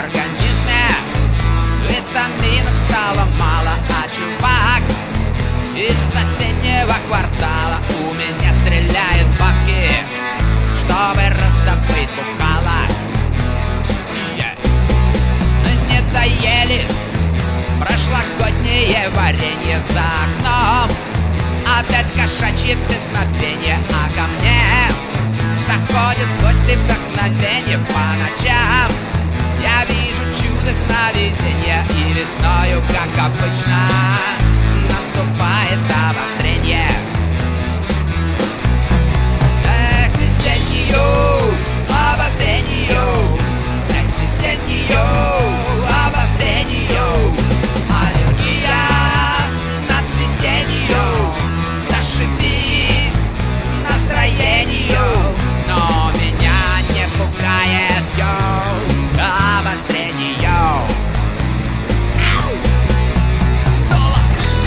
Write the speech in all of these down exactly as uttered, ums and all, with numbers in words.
организме. Витаминов стало мало, а чувак из соседнего квартала у меня стреляет бабки, чтобы раздобыть бухала. Yeah. Не доелись прошлогоднее варенье за окном. Опять кошачье песнопение, а ко мне заходят гости вдохновенье по ночам. Я вижу чудо сновидения, и весною, как обычно, наступает обострение. Эх, весеннюю обострению, эх, весеннюю обострению. Аллергия на цветению, зашибись настроению. Но меня не пугает, йоу, обострение. Соло!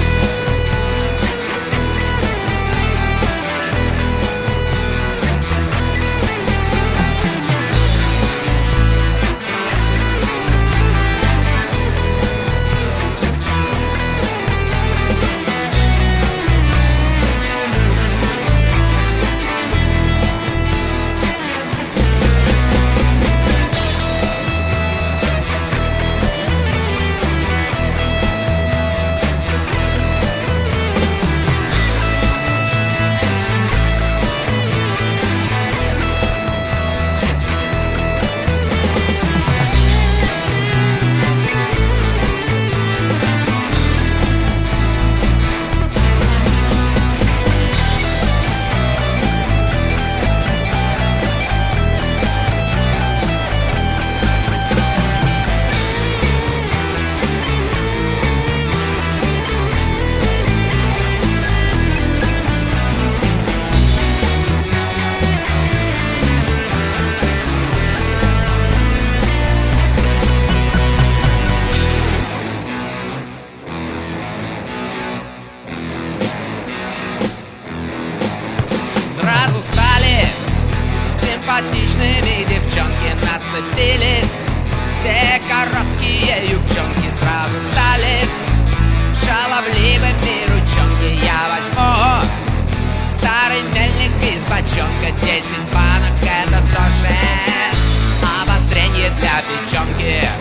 Сразу стали симпатичными девчонки, нацепились все короткие юбчонки. Сразу стали шаловливыми ручонки. Я возьму старый мельник из бочонка, десять банок, это тоже обострение для печенки.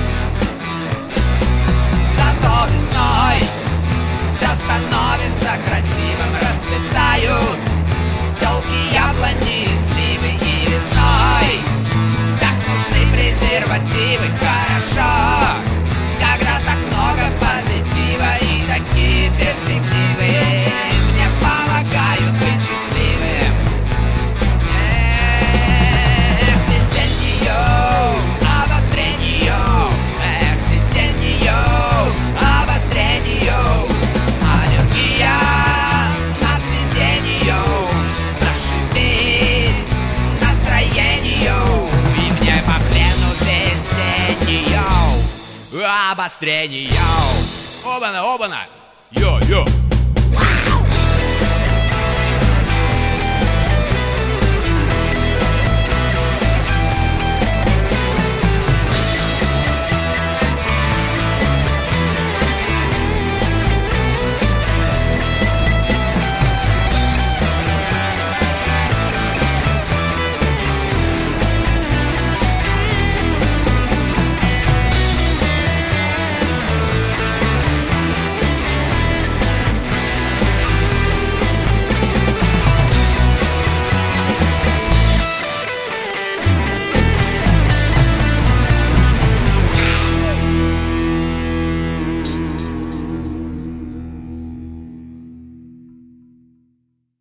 Зато весной все становится красивым, расцветают телки, яблони и сливы. И весной так нужны презервативы. Хорошо, когда так много позитива и такие перспективы мне помогают быть счастливым. Эх, весеннюю обострению, эх, весеннюю обострению. Аллергия на цветению, зашибись настроению. И мне по хрену весеннюю обострению. Обана, обана, йо-йо.